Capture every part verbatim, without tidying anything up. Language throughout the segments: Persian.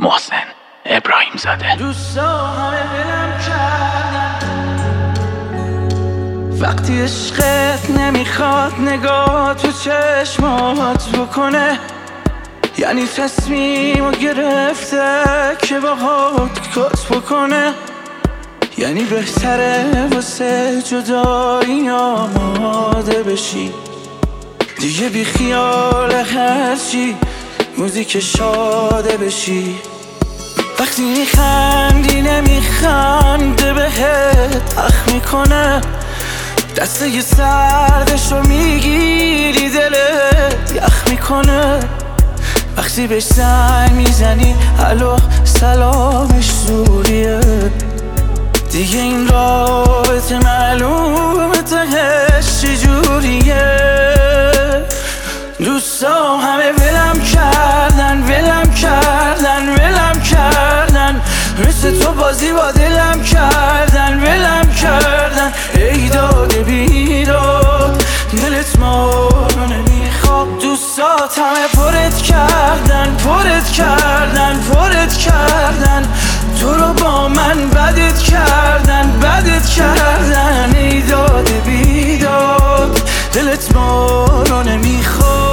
محسن ابراهیم زاده. دوستا همه دلم کردن وقتی عشقت نمیخواد نگاه تو چشمات بکنه، یعنی تصمیمو گرفته که باهات کات بکنه، یعنی بهتره واسه جدایی آماده بشی، دیگه بی خیال هرچی موزیک شاده بشی. وقتی میخندی نمیخنده بهت اخ میکنه، دسته ی سردشو میگیری دلت یخ میکنه. وقتی بهش زنگ میزنی الو سلامش زوریه، دیگه این رابطه معلومه تهش چجوریه. دوستا همه ولم کردن ولم کردن ولم کردن، مثل تو بازی با دلم کردن ولم کردن. ای داد بیداد دلت ما رو نمیخواد، دوستات همه پرت کردن پرت کردن پرت کردن، تو رو با من بدت کردن بدت کردن. ای داد بیداد دلت ما رو نمیخواد.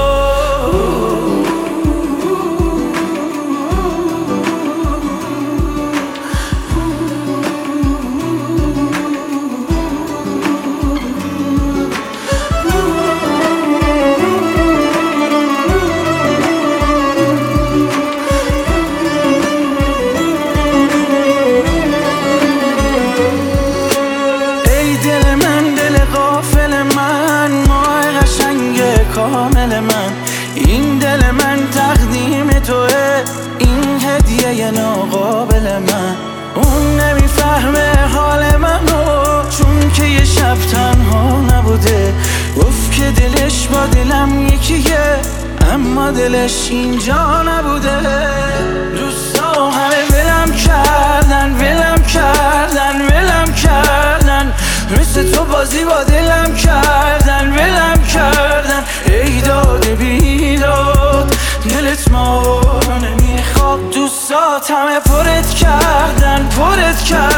کامل من این دل من تقدیم توه، این هدیه ناقابل من. اون نمیفهمه حال منو چون که یه شب تنها نبوده، گفت که دلش با دلم یکیه اما دلش اینجا نبوده. دوستا همه ولم کردن ولم کردن ولم کردن، مثل تو بازی با دلم کردن ولم کردن. ای داد بیداد دلت ما رو نمیخواد، دوستات همه پرت کردن پرت کردن